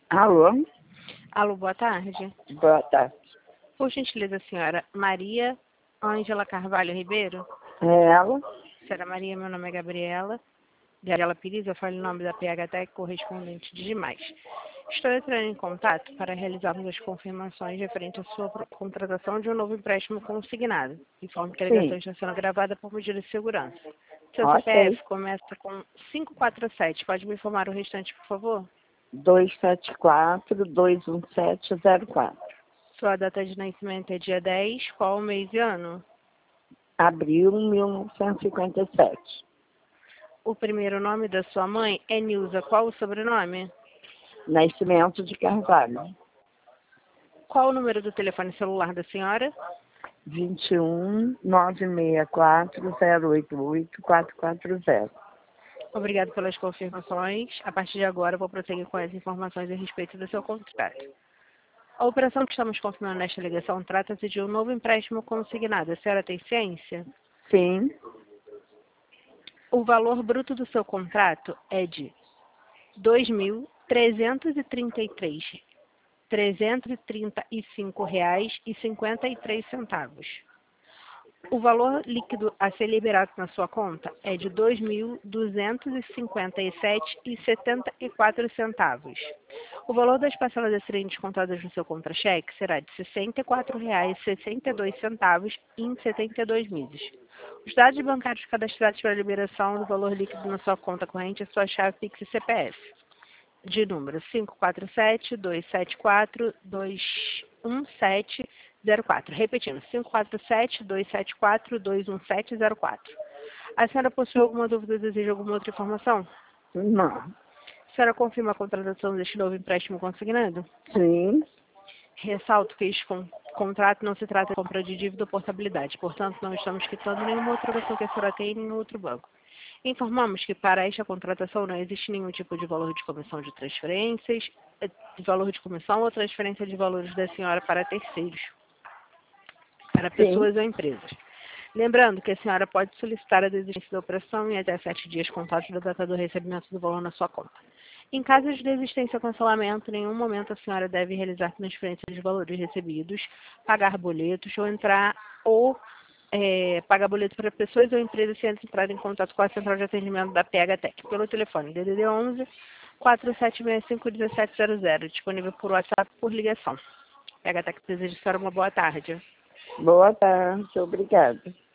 Alô? Alô, boa tarde. Boa tarde. Por gentileza, senhora Maria Ângela Carvalho Ribeiro? É ela? Senhora Maria, meu nome é Gabriela Pires, eu falo em nome da PHTEC, correspondente de demais. Estou entrando em contato para realizarmos as confirmações referente à sua contratação de um novo empréstimo consignado. Informe que a ligação Sim. está sendo gravada por medida de segurança. Seu Ok. CPF começa com 547. Pode me informar o restante, por favor? 274-21704. Sua data de nascimento é dia 10. Qual o mês e ano? Abril 1957. O primeiro nome da sua mãe é Nilza. Qual o sobrenome? Nascimento de Carvalho. Qual o número do telefone celular da senhora? 21-964-088-440. Obrigado pelas confirmações. A partir de agora, eu vou prosseguir com as informações a respeito do seu contrato. A operação que estamos confirmando nesta ligação trata-se de um novo empréstimo consignado. A senhora tem ciência? Sim. O valor bruto do seu contrato é de R$ 2.335,53. O valor líquido a ser liberado na sua conta é de R$ 2.257,74. O valor das parcelas a serem descontadas no seu contra-cheque será de R$ 64,62 em 72 meses. Os dados bancários cadastrados para a liberação do valor líquido na sua conta corrente é sua chave Pix e CPF, de número 547-274-21704. Repetindo, 547-274-21704. A senhora possui alguma dúvida ou deseja alguma outra informação? Não. A senhora confirma a contratação deste novo empréstimo consignado? Sim. Ressalto que este contrato não se trata de compra de dívida ou portabilidade, portanto, não estamos quitando nenhuma outra obrigação que a senhora tem em nenhum outro banco. Informamos que para esta contratação não existe nenhum tipo de valor de comissão de transferências, de valor de comissão ou transferência de valores da senhora para terceiros, para Sim. pessoas ou empresas. Lembrando que a senhora pode solicitar a desistência da operação em até 7 dias contados da data do recebimento do valor na sua conta. Em caso de desistência ou cancelamento, em nenhum momento a senhora deve realizar transferência de valores recebidos, pagar boletos ou pagar boletos para pessoas ou empresas sem entrar em contato com a central de atendimento da PHTEC pelo telefone DDD 11 4765 1700, disponível por WhatsApp por ligação. PHTEC deseja a senhora uma boa tarde. Boa tarde. Obrigada.